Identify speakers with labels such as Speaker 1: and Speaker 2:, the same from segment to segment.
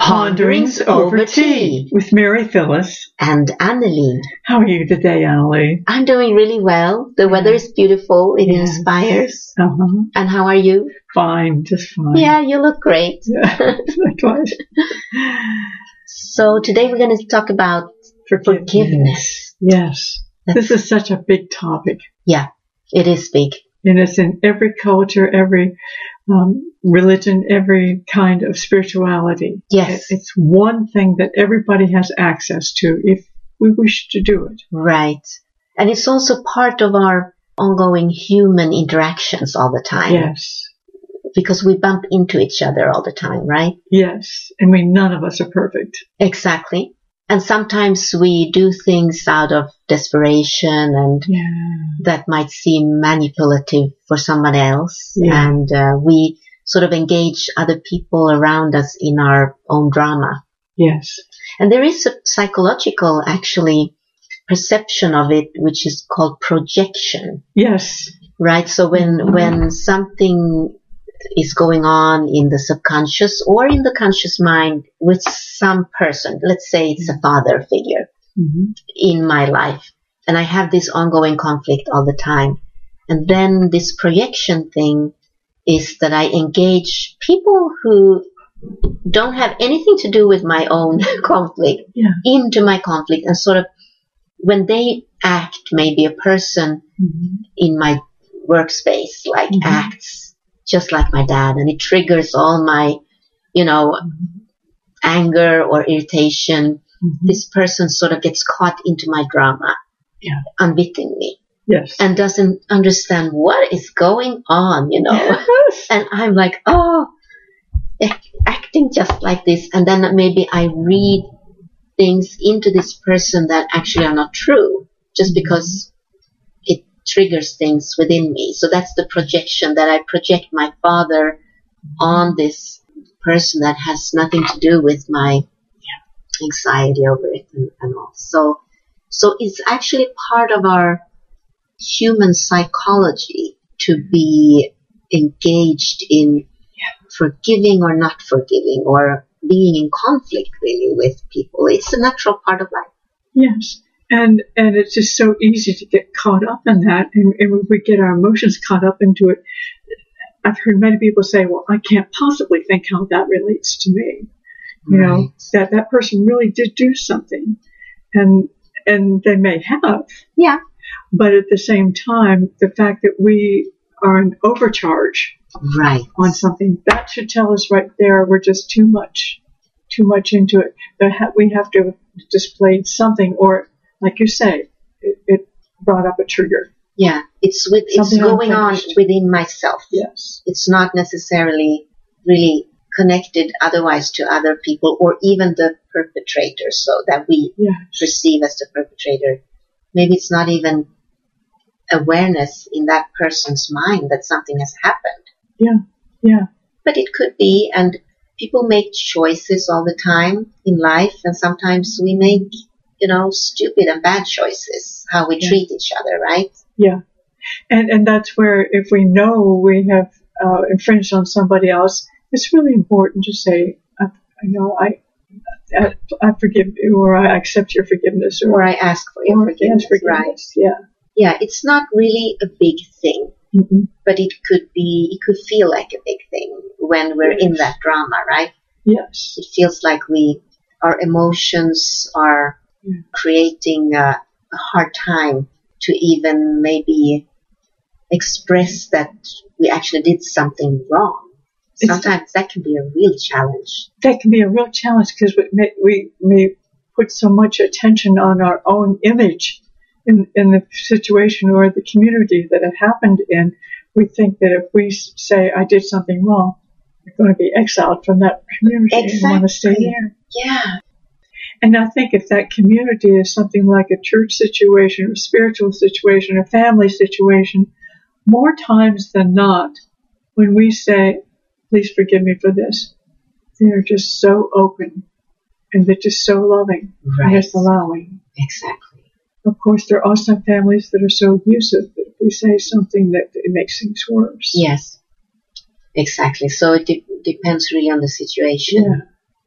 Speaker 1: Ponderings Over Tea with Mary Phyllis
Speaker 2: and Annalie.
Speaker 1: How are you today, Annalie?
Speaker 2: I'm doing really well. The weather is beautiful. It inspires. And how are you?
Speaker 1: Fine, just fine.
Speaker 2: Yeah, you look great.
Speaker 1: Yeah, likewise.
Speaker 2: So today we're going to talk about forgiveness.
Speaker 1: Yes. This is such a big topic.
Speaker 2: Yeah, it is big.
Speaker 1: And it's in every culture, every religion, every kind of spirituality.
Speaker 2: Yes.
Speaker 1: It's one thing that everybody has access to if we wish to do it.
Speaker 2: Right. And it's also part of our ongoing human interactions all the time.
Speaker 1: Yes.
Speaker 2: Because we bump into each other all the time, right?
Speaker 1: Yes. I mean, none of us are perfect.
Speaker 2: Exactly. And sometimes we do things out of desperation and that might seem manipulative for someone else.
Speaker 1: Yeah.
Speaker 2: And we sort of engage other people around us in our own drama.
Speaker 1: Yes.
Speaker 2: And there is a psychological, actually, perception of it, which is called projection.
Speaker 1: Yes.
Speaker 2: Right? So when something is going on in the subconscious or in the conscious mind with some person, let's say it's a father figure in my life, and I have this ongoing conflict all the time. And then this projection thing is that I engage people who don't have anything to do with my own conflict into my conflict, and sort of when they act, maybe a person in my workspace acts just like my dad, and it triggers all my, anger or irritation. This person sort of gets caught into my drama, unwittingly.
Speaker 1: Yes.
Speaker 2: And doesn't understand what is going on,
Speaker 1: Yes.
Speaker 2: And I'm like, acting just like this. And then maybe I read things into this person that actually are not true, just because it triggers things within me. So that's the projection, that I project my father on this person that has nothing to do with my anxiety over it and all. So it's actually part of our human psychology to be engaged in forgiving or not forgiving, or being in conflict really with people. It's a natural part of life.
Speaker 1: Yes. And it's just so easy to get caught up in that. And when we get our emotions caught up into it, I've heard many people say, well, I can't possibly think how that relates to me.
Speaker 2: Right.
Speaker 1: That person really did do something. And they may have.
Speaker 2: Yeah.
Speaker 1: But at the same time, the fact that we are an overcharge on something, that should tell us right there we're just too much into it. We have to display something, or like you say, it brought up a trigger.
Speaker 2: Yeah, it's going on within myself.
Speaker 1: Yes.
Speaker 2: It's not necessarily really connected otherwise to other people, or even the perpetrator, so that we perceive as the perpetrator. Maybe it's not even awareness in that person's mind that something has happened.
Speaker 1: Yeah.
Speaker 2: But it could be, and people make choices all the time in life, and sometimes we make, stupid and bad choices, how we treat each other, right?
Speaker 1: Yeah. And that's where, if we know we have infringed on somebody else, it's really important to say, I forgive you, or I accept your forgiveness,
Speaker 2: or I ask for your forgiveness. Right? Yeah. It's not really a big thing, but it could feel like a big thing when we're in that drama, right?
Speaker 1: Yes.
Speaker 2: It feels like our emotions are creating a hard time to even maybe express that we actually did something wrong. Sometimes that can be a real challenge.
Speaker 1: That can be a real challenge because we may put so much attention on our own image in the situation or the community that it happened in. We think that if we say, I did something wrong, we're going to be exiled from that community and want to stay there.
Speaker 2: Yeah.
Speaker 1: And I think if that community is something like a church situation, or a spiritual situation, or family situation, more times than not, when we say, please forgive me for this, they're just so open, and they're just so loving, and just allowing.
Speaker 2: Exactly.
Speaker 1: Of course, there are some families that are so abusive that if we say something, that it makes things worse.
Speaker 2: Yes, exactly. So it depends really on the situation.
Speaker 1: Yeah.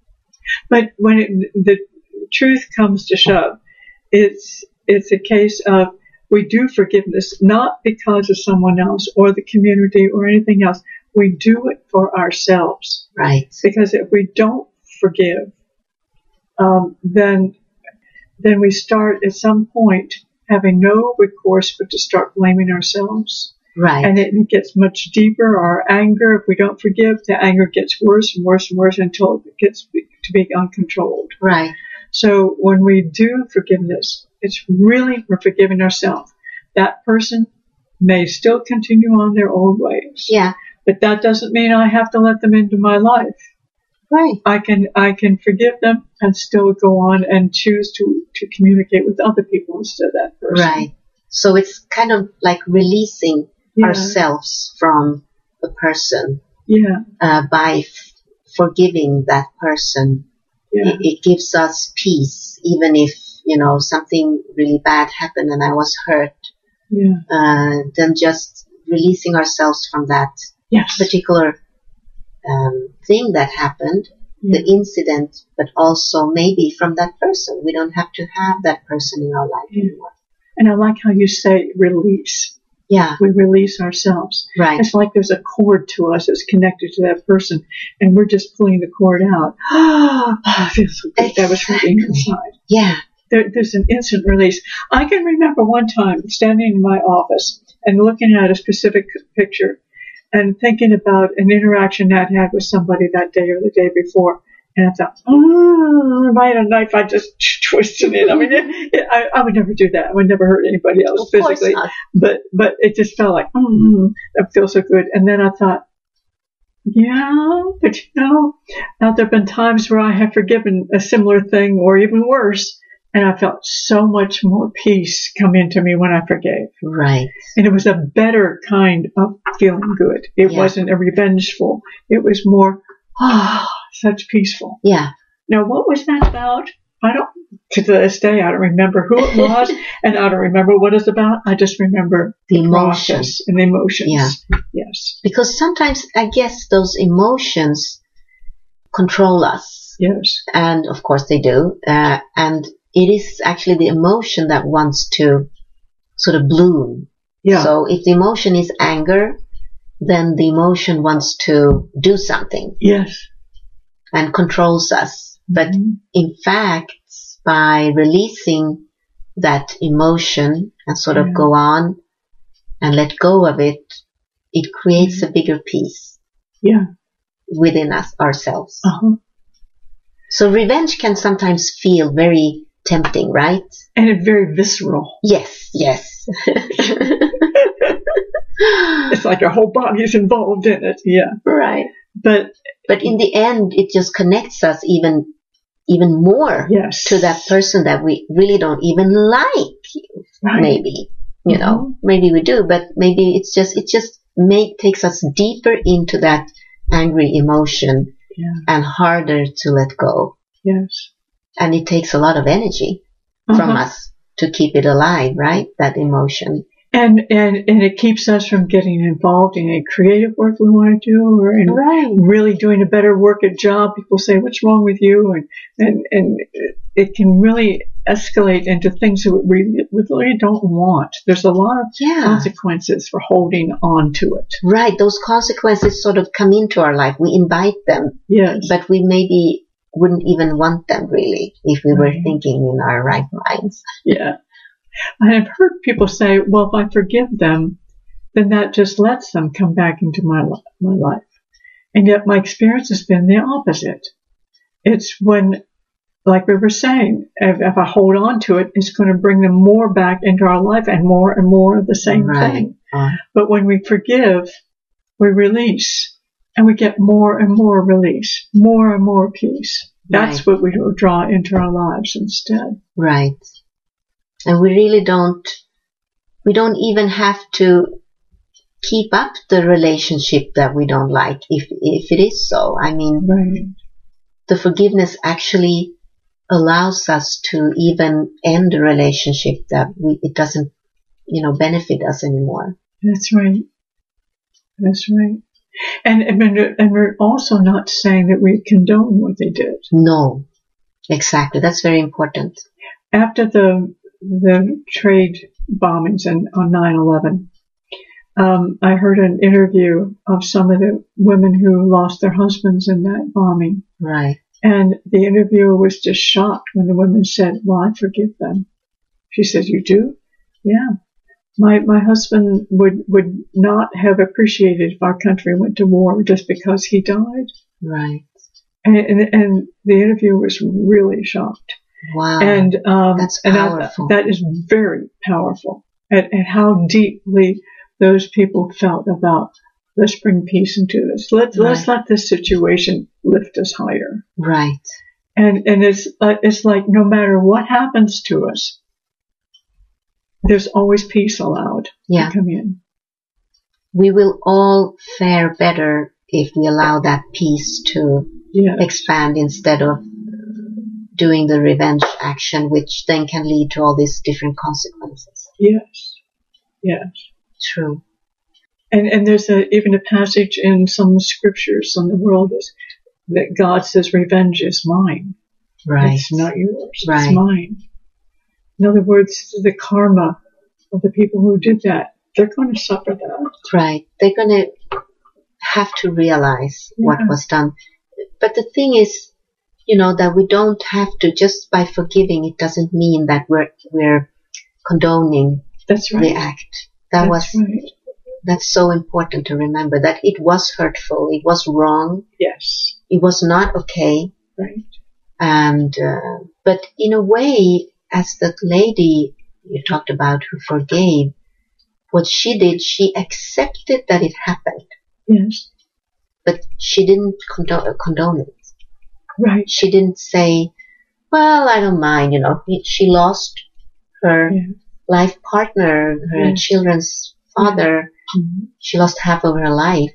Speaker 1: But when the truth comes to shove, it's a case of we do forgiveness not because of someone else or the community or anything else. We do it for ourselves.
Speaker 2: Right.
Speaker 1: Because if we don't forgive, then we start at some point having no recourse but to start blaming ourselves.
Speaker 2: Right.
Speaker 1: And it gets much deeper. Our anger, if we don't forgive, the anger gets worse and worse and worse until it gets to be uncontrolled.
Speaker 2: Right.
Speaker 1: So when we do forgiveness, it's really we're forgiving ourselves. That person may still continue on their old ways.
Speaker 2: Yeah.
Speaker 1: But that doesn't mean I have to let them into my life.
Speaker 2: Right.
Speaker 1: I can forgive them and still go on and choose to communicate with other people instead of that person.
Speaker 2: Right. So it's kind of like releasing ourselves from the person.
Speaker 1: Yeah.
Speaker 2: By forgiving that person.
Speaker 1: Yeah.
Speaker 2: It gives us peace, even if, something really bad happened and I was hurt.
Speaker 1: Yeah.
Speaker 2: Then just releasing ourselves from that particular thing that happened, the incident, but also maybe from that person. We don't have to have that person in our life anymore.
Speaker 1: And I like how you say release.
Speaker 2: Yeah.
Speaker 1: We release ourselves.
Speaker 2: Right.
Speaker 1: It's like there's a cord to us that's connected to that person, and we're just pulling the cord out. I feel so good. That was hurting inside.
Speaker 2: Yeah.
Speaker 1: There's an instant release. I can remember one time standing in my office and looking at a specific picture and thinking about an interaction I'd had with somebody that day or the day before. And I thought, if I had a knife, I'd just twisted it. I mean, I would never do that. I would never hurt anybody else physically. But it just felt like, that feels so good. And then I thought, but now there have been times where I have forgiven a similar thing or even worse. And I felt so much more peace come into me when I forgave.
Speaker 2: Right.
Speaker 1: And it was a better kind of feeling good. It wasn't a revengeful. It was more, such peaceful.
Speaker 2: Yeah.
Speaker 1: Now, what was that about? To this day, I don't remember who it was, and I don't remember what it's about. I just remember
Speaker 2: the emotions
Speaker 1: and the emotions.
Speaker 2: Yeah.
Speaker 1: Yes.
Speaker 2: Because sometimes, I guess, those emotions control us.
Speaker 1: Yes.
Speaker 2: And, of course, they do. And it is actually the emotion that wants to sort of bloom.
Speaker 1: Yeah.
Speaker 2: So if the emotion is anger, then the emotion wants to do something.
Speaker 1: Yes.
Speaker 2: And controls us. But in fact, by releasing that emotion and sort of go on and let go of it, it creates a bigger peace.
Speaker 1: Yeah. Within
Speaker 2: us, ourselves.
Speaker 1: Uh-huh.
Speaker 2: So revenge can sometimes feel very tempting, right?
Speaker 1: And it's very visceral.
Speaker 2: Yes.
Speaker 1: It's like your whole body is involved in it. Yeah.
Speaker 2: Right.
Speaker 1: But
Speaker 2: in the end, it just connects us even more to that person that we really don't even like. Right. Maybe, maybe we do, but maybe it just takes us deeper into that angry emotion and harder to let go.
Speaker 1: Yes.
Speaker 2: And it takes a lot of energy from us to keep it alive, right? That emotion. And
Speaker 1: it keeps us from getting involved in a creative work we want to do or in really doing a better work at job. People say, what's wrong with you? And it can really escalate into things that we really don't want. There's a lot of consequences for holding on to it.
Speaker 2: Right. Those consequences sort of come into our life. We invite them.
Speaker 1: Yes.
Speaker 2: But we maybe wouldn't even want them really if we were thinking in our right minds.
Speaker 1: Yeah. I have heard people say, well, if I forgive them, then that just lets them come back into my life. And yet my experience has been the opposite. It's when, like we were saying, if I hold on to it, it's going to bring them more back into our life and more of the same thing. But when we forgive, we release, and we get more and more release, more and more peace. That's what we draw into our lives instead.
Speaker 2: Right. And we really don't even have to keep up the relationship that we don't like if it is so. I mean, the forgiveness actually allows us to even end a relationship that it doesn't, benefit us anymore.
Speaker 1: That's right. And we're also not saying that we condone what they did.
Speaker 2: No, exactly. That's very important.
Speaker 1: After the trade bombings on 9/11, I heard an interview of some of the women who lost their husbands in that bombing.
Speaker 2: Right.
Speaker 1: And the interviewer was just shocked when the women said, "Well, I forgive them." She said, "You do?" "Yeah. My husband would not have appreciated if our country went to war just because he died."
Speaker 2: Right.
Speaker 1: And the interviewer was really shocked.
Speaker 2: Wow.
Speaker 1: And
Speaker 2: that's powerful.
Speaker 1: that is very powerful. At how deeply those people felt about, let's bring peace into this. Let's let this situation lift us higher.
Speaker 2: Right.
Speaker 1: And it's like no matter what happens to us, there's always peace allowed to come in.
Speaker 2: We will all fare better if we allow that peace to expand instead of doing the revenge action, which then can lead to all these different consequences.
Speaker 1: Yes. Yes.
Speaker 2: True.
Speaker 1: And there's even a passage in some scriptures in the world that God says, "Revenge is mine."
Speaker 2: Right.
Speaker 1: It's not yours.
Speaker 2: Right.
Speaker 1: It's mine. In other words, the karma of the people who did that, they're going to suffer that.
Speaker 2: Right. They're going to have to realize what was done. But the thing is, that we don't have to, just by forgiving, it doesn't mean that we're condoning the act. That's so important to remember, that it was hurtful, it was wrong.
Speaker 1: Yes.
Speaker 2: It was not okay.
Speaker 1: Right.
Speaker 2: And, but in a way, as the lady you talked about who forgave, what she did, she accepted that it happened.
Speaker 1: Yes.
Speaker 2: But she didn't condone it.
Speaker 1: Right.
Speaker 2: She didn't say, well, I don't mind, She lost her life partner, her children's father.
Speaker 1: Mm-hmm.
Speaker 2: She lost half of her life.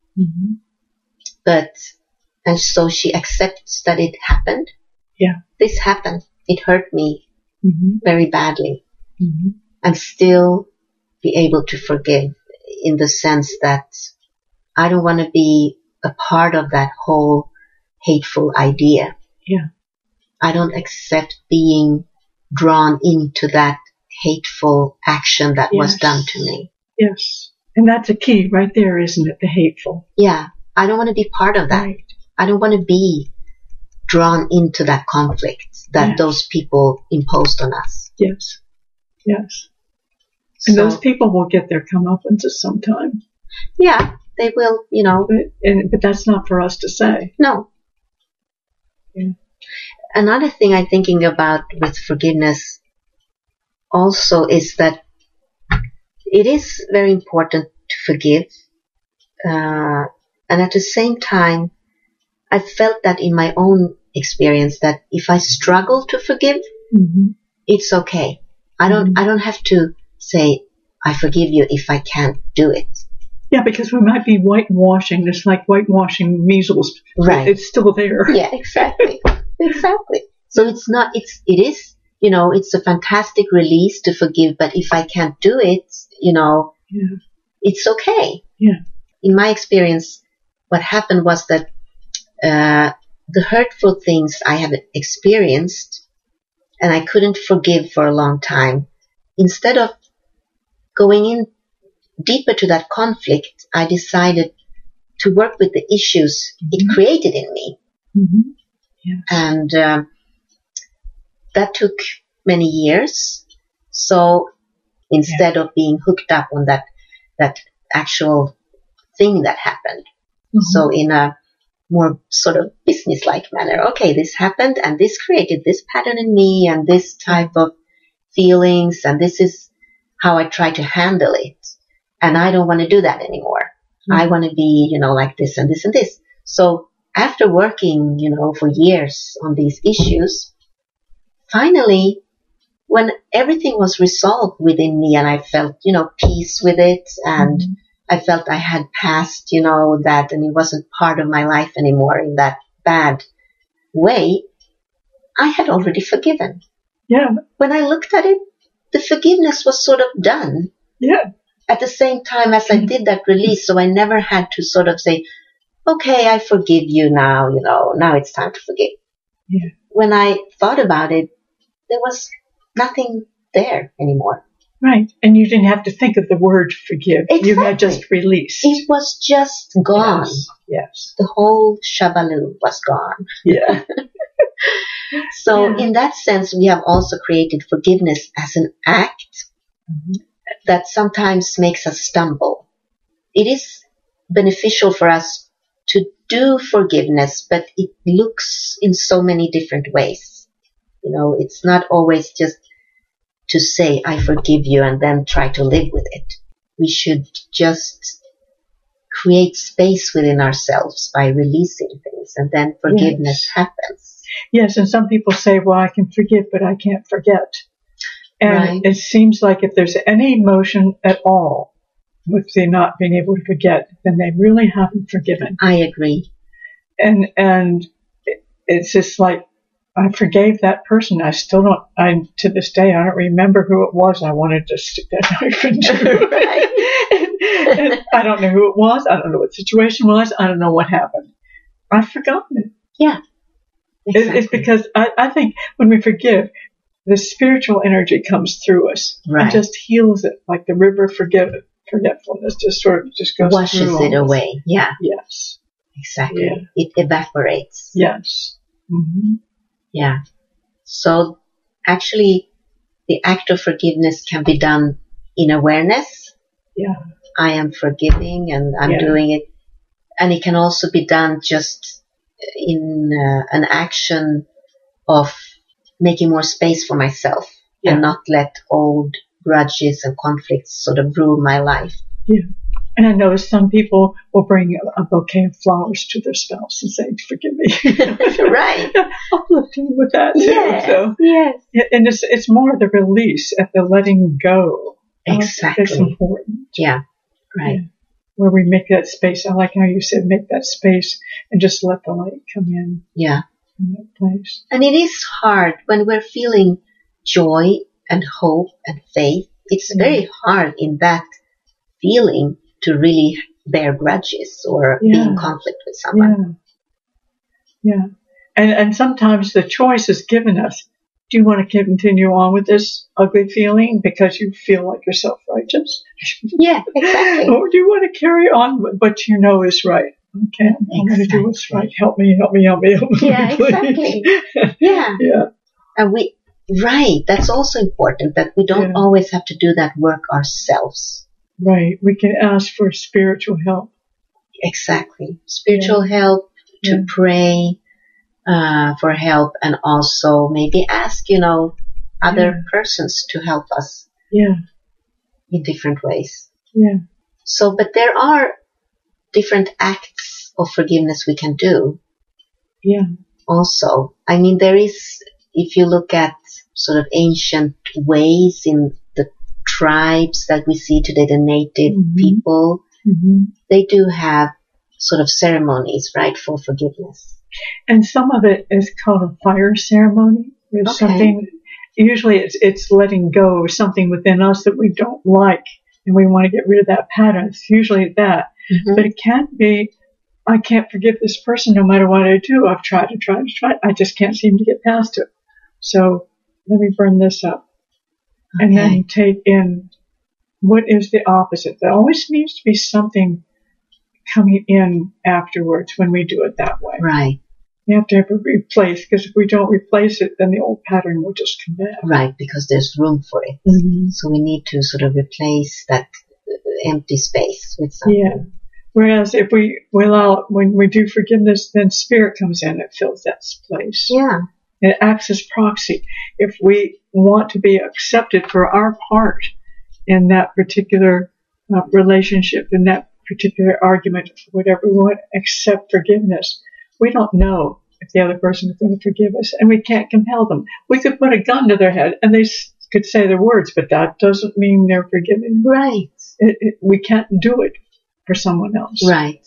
Speaker 1: Mm-hmm.
Speaker 2: And so she accepts that it happened.
Speaker 1: Yeah.
Speaker 2: This happened. It hurt me very badly.
Speaker 1: Mm-hmm.
Speaker 2: And still be able to forgive, in the sense that I don't want to be a part of that whole hateful idea.
Speaker 1: Yeah.
Speaker 2: I don't accept being drawn into that hateful action that was done to me.
Speaker 1: Yes. And that's a key right there, isn't it? The hateful.
Speaker 2: Yeah. I don't want to be part of that.
Speaker 1: Right.
Speaker 2: I don't want to be drawn into that conflict that those people imposed on us.
Speaker 1: Yes. Yes. And those people will get their comeuppance at some time.
Speaker 2: Yeah, they will,
Speaker 1: But that's not for us to say.
Speaker 2: No.
Speaker 1: Yeah.
Speaker 2: Another thing I'm thinking about with forgiveness also is that it is very important to forgive. And at the same time, I felt that in my own experience, that if I struggle to forgive, it's okay. I don't have to say, I forgive you if I can't do it.
Speaker 1: Yeah, because we might be whitewashing. It's like whitewashing measles.
Speaker 2: Right.
Speaker 1: It's still there.
Speaker 2: Yeah, exactly. Exactly. So it is, it's a fantastic release to forgive, but if I can't do it, it's okay.
Speaker 1: Yeah.
Speaker 2: In my experience, what happened was that the hurtful things I have experienced and I couldn't forgive for a long time, instead of going in deeper to that conflict, I decided to work with the issues it created in me.
Speaker 1: Mm-hmm. Yes.
Speaker 2: And that took many years. So instead of being hooked up on that actual thing that happened, so in a more sort of business-like manner, okay, this happened and this created this pattern in me and this type of feelings, and this is how I try to handle it. And I don't want to do that anymore. I want to be, like this and this and this. So after working, for years on these issues, finally, when everything was resolved within me and I felt, peace with it, and I felt I had passed, that, and it wasn't part of my life anymore in that bad way, I had already forgiven.
Speaker 1: Yeah.
Speaker 2: When I looked at it, the forgiveness was sort of done.
Speaker 1: Yeah.
Speaker 2: at the same time as I did that release, so I never had to sort of say, okay, I forgive you now, now it's time to forgive.
Speaker 1: Yeah.
Speaker 2: When I thought about it, there was nothing there anymore.
Speaker 1: Right. And you didn't have to think of the word forgive.
Speaker 2: Exactly.
Speaker 1: You had just released.
Speaker 2: It was just gone.
Speaker 1: Yes.
Speaker 2: The whole shabaloo was gone.
Speaker 1: Yeah.
Speaker 2: So in that sense, we have also created forgiveness as an act that sometimes makes us stumble. It is beneficial for us to do forgiveness, but it looks in so many different ways. It's not always just to say, I forgive you, and then try to live with it. We should just create space within ourselves by releasing things, and then forgiveness happens.
Speaker 1: Yes, and some people say, well, I can forgive, but I can't forget. And it seems like if there's any emotion at all with the not being able to forget, then they really haven't forgiven.
Speaker 2: I agree.
Speaker 1: And it's just like, I forgave that person. I still don't, to this day, I don't remember who it was I wanted to stick that knife into. and I don't know who it was. I don't know what the situation was. I don't know what happened. I've forgotten it.
Speaker 2: Yeah. Exactly.
Speaker 1: It's because I think when we forgive, the spiritual energy comes through us and just heals it, like the river forgetfulness just sort of just goes
Speaker 2: washes
Speaker 1: through
Speaker 2: it away. Yeah.
Speaker 1: Yes.
Speaker 2: Exactly.
Speaker 1: Yeah.
Speaker 2: It evaporates.
Speaker 1: Yes. Mm-hmm.
Speaker 2: Yeah. So actually, the act of forgiveness can be done in awareness.
Speaker 1: Yeah.
Speaker 2: I am forgiving and I'm doing it. And it can also be done just in an action of making more space for myself and not let old grudges and conflicts sort of rule my life. Yeah.
Speaker 1: And I know some people will bring a bouquet of flowers to their spouse and say, forgive me.
Speaker 2: Right.
Speaker 1: Uplifting with that too.
Speaker 2: Yes.
Speaker 1: So,
Speaker 2: yes.
Speaker 1: And it's more the release at the letting go.
Speaker 2: Exactly.
Speaker 1: That's important.
Speaker 2: Yeah. Right.
Speaker 1: Yeah. Where we make that space. I like how you said make that space and just let the light come in.
Speaker 2: Yeah.
Speaker 1: In that place.
Speaker 2: And it is hard when we're feeling joy and hope and faith. It's very hard in that feeling to really bear grudges or be in conflict with someone.
Speaker 1: Yeah. And sometimes the choice is given us. Do you want to continue on with this ugly feeling because you feel like you're self-righteous?
Speaker 2: Yeah, exactly.
Speaker 1: Or do you want to carry on with what you know is right? Okay, I'm going to do what's right. Help me.
Speaker 2: Yeah,
Speaker 1: please.
Speaker 2: Exactly. Yeah.
Speaker 1: Yeah.
Speaker 2: And that's also important, that we don't always have to do that work ourselves.
Speaker 1: Right. We can ask for spiritual help.
Speaker 2: Exactly. Spiritual help, to pray for help, and also maybe ask, other persons to help us.
Speaker 1: Yeah.
Speaker 2: In different ways.
Speaker 1: Yeah.
Speaker 2: So, but there are different acts of forgiveness we can do.
Speaker 1: Yeah.
Speaker 2: Also, I mean, there is, if you look at sort of ancient ways in the tribes that we see today, the native people, they do have sort of ceremonies, right, for forgiveness.
Speaker 1: And some of it is called a fire ceremony. There's something, usually it's letting go of something within us that we don't like, and we want to get rid of that pattern. It's usually that. But it can't be, I can't forgive this person no matter what I do. I've tried. I just can't seem to get past it. So let me burn this up. And then take in what is the opposite. There always needs to be something coming in afterwards when we do it that way.
Speaker 2: Right.
Speaker 1: We have to have it replaced, because if we don't replace it, then the old pattern will just come back.
Speaker 2: Right, because there's room for it. So we need to sort of replace that empty space with something.
Speaker 1: Yeah. Whereas if we allow, when we do forgiveness, then spirit comes in and fills that place.
Speaker 2: Yeah.
Speaker 1: It acts as proxy. If we want to be accepted for our part in that particular relationship, in that particular argument, whatever we want, accept forgiveness, we don't know if the other person is going to forgive us, and we can't compel them. We could put a gun to their head and they could say the words, but that doesn't mean they're forgiven.
Speaker 2: Right.
Speaker 1: We can't do it for someone else.
Speaker 2: Right.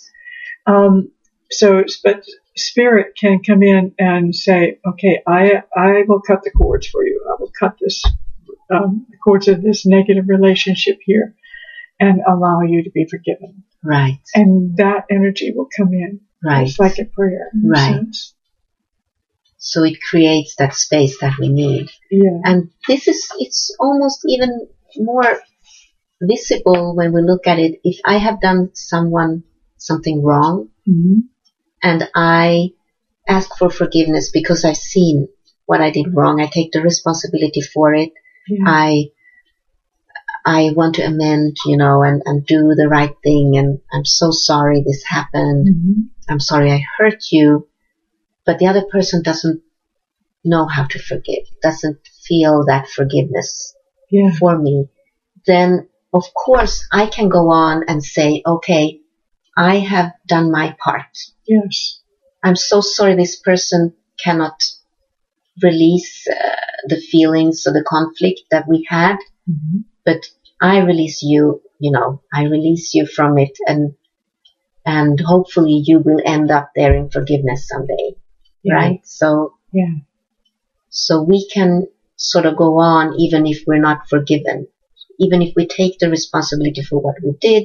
Speaker 1: But spirit can come in and say, okay, I will cut the cords for you. I will cut the cords of this negative relationship here. and allow you to be forgiven.
Speaker 2: Right.
Speaker 1: And that energy will come in.
Speaker 2: Right.
Speaker 1: It's like a prayer. In a sense.
Speaker 2: So it creates that space that we need.
Speaker 1: Yeah.
Speaker 2: And it's almost even more visible when we look at it. If I have done someone something wrong, and I ask for forgiveness because I've seen what I did wrong, I take the responsibility for it. Yeah. I want to amend, and do the right thing. And I'm so sorry this happened. I'm sorry I hurt you. But the other person doesn't know how to forgive, doesn't feel that forgiveness for me. Then, of course, I can go on and say, okay, I have done my part.
Speaker 1: Yes.
Speaker 2: I'm so sorry this person cannot release the feelings or the conflict that we had. But I release you, I release you from it, and hopefully you will end up there in forgiveness someday, right? So we can sort of go on even if we're not forgiven, even if we take the responsibility for what we did,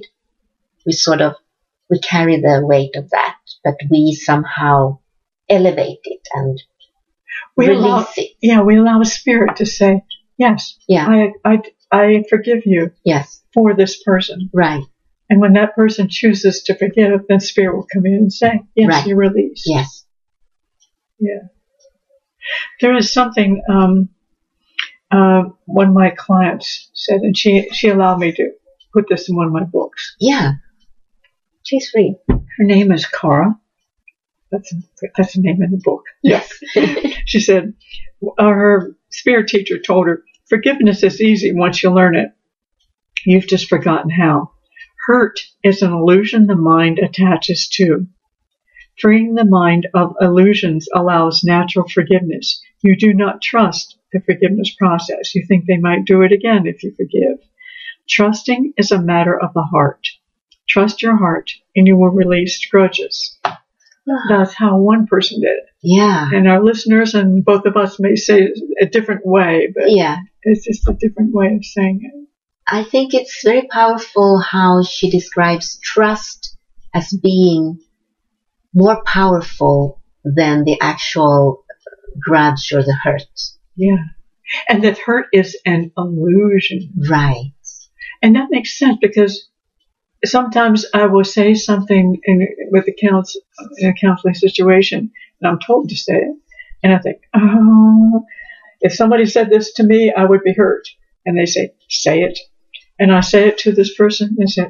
Speaker 2: we carry the weight of that, but we somehow elevate it and release it.
Speaker 1: Yeah, we allow Spirit to say, yes, I forgive you for this person.
Speaker 2: Right.
Speaker 1: And when that person chooses to forgive, then Spirit will come in and say, yes, you release.
Speaker 2: Yes.
Speaker 1: Yeah. There is something one of my clients said, and she allowed me to put this in one of my books.
Speaker 2: Yeah. Please read.
Speaker 1: Her name is Cara. That's the name of the book.
Speaker 2: Yes.
Speaker 1: She said, her spirit teacher told her, forgiveness is easy once you learn it. You've just forgotten how. Hurt is an illusion the mind attaches to. Freeing the mind of illusions allows natural forgiveness. You do not trust the forgiveness process. You think they might do it again if you forgive. Trusting is a matter of the heart. Trust your heart and you will release grudges. That's how one person did it.
Speaker 2: Yeah.
Speaker 1: And our listeners and both of us may say it a different way, but it's just a different way of saying it.
Speaker 2: I think it's very powerful how she describes trust as being more powerful than the actual grudge or the hurt.
Speaker 1: Yeah. And that hurt is an illusion.
Speaker 2: Right.
Speaker 1: And that makes sense because sometimes I will say something in a counseling situation, and I'm told to say it, and I think, if somebody said this to me, I would be hurt. And they say it. And I say it to this person, and they say,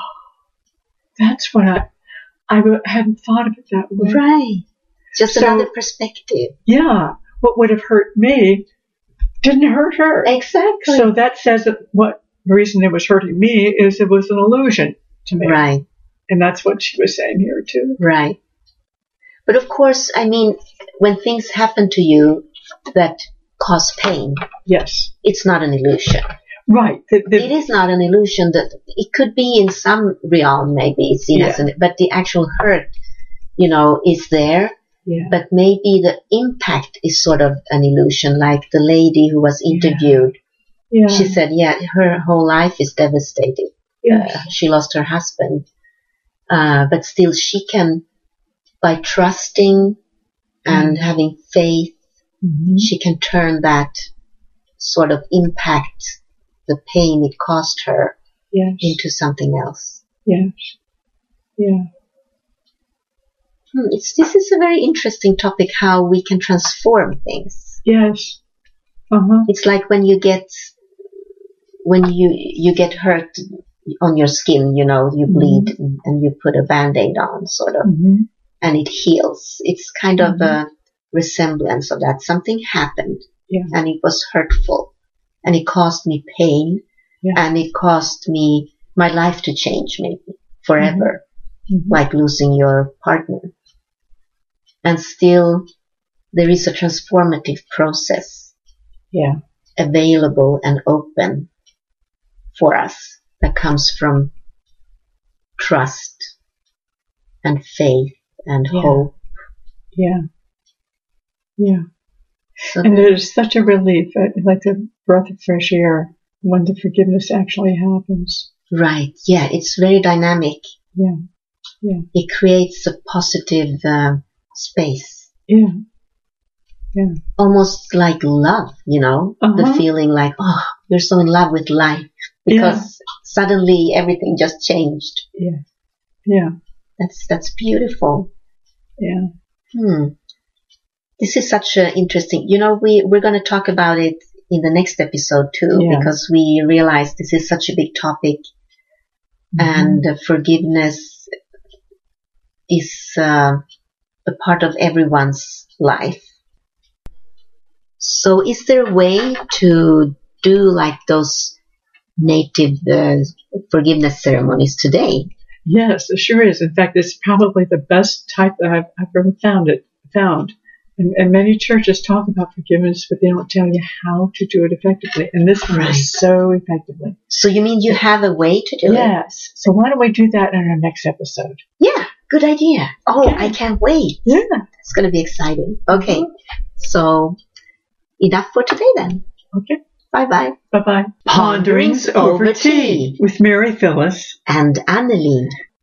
Speaker 1: that's what I hadn't thought of it that way.
Speaker 2: Right. Just another perspective.
Speaker 1: Yeah. What would have hurt me didn't hurt her.
Speaker 2: Exactly.
Speaker 1: So that says that the reason it was hurting me is it was an illusion to me.
Speaker 2: Right.
Speaker 1: And that's what she was saying here too.
Speaker 2: Right. But of course, I mean, when things happen to you that cause pain, it's not an illusion.
Speaker 1: Right.
Speaker 2: It is not an illusion. That it could be in some realm, maybe seen as but the actual hurt, is there. Yeah. But maybe the impact is sort of an illusion, like the lady who was interviewed. Yeah. She said, her whole life is devastated. She lost her husband. But still she can, by trusting and having faith, she can turn that sort of impact, the pain it caused her, into something else.
Speaker 1: Yes. Yeah.
Speaker 2: This is a very interesting topic, how we can transform things.
Speaker 1: Yes.
Speaker 2: It's like when you get hurt on your skin, you bleed and you put a Band-Aid on, sort of, and it heals. It's kind of a resemblance of that. Something happened, and it was hurtful, and it caused me pain, and it caused me my life to change, maybe forever, like losing your partner. And still, there is a transformative process available and open for us that comes from trust and faith and hope. Yeah.
Speaker 1: Yeah. So and there's such a relief, like the breath of fresh air, when the forgiveness actually happens.
Speaker 2: Right. Yeah, it's very dynamic.
Speaker 1: Yeah. Yeah.
Speaker 2: It creates a positive space.
Speaker 1: Yeah. Yeah.
Speaker 2: Almost like love, the feeling like, oh, you're so in love with life because suddenly everything just changed.
Speaker 1: Yeah. Yeah.
Speaker 2: That's beautiful.
Speaker 1: Yeah.
Speaker 2: This is such an interesting, we're going to talk about it in the next episode too, because we realize this is such a big topic, and forgiveness is a part of everyone's life. So is there a way to do like those native forgiveness ceremonies today?
Speaker 1: Yes, it sure is. In fact, it's probably the best type that I've ever found. And many churches talk about forgiveness, but they don't tell you how to do it effectively. And this one is so effectively.
Speaker 2: So you mean you have a way to do it?
Speaker 1: Yes. So why don't we do that in our next episode?
Speaker 2: Yeah, good idea. Oh, I can't wait.
Speaker 1: Yeah.
Speaker 2: It's going to be exciting. Okay. So enough for today then.
Speaker 1: Okay.
Speaker 2: Bye-bye.
Speaker 1: Bye-bye. Ponderings over Tea with Mary Phyllis
Speaker 2: and Annalene.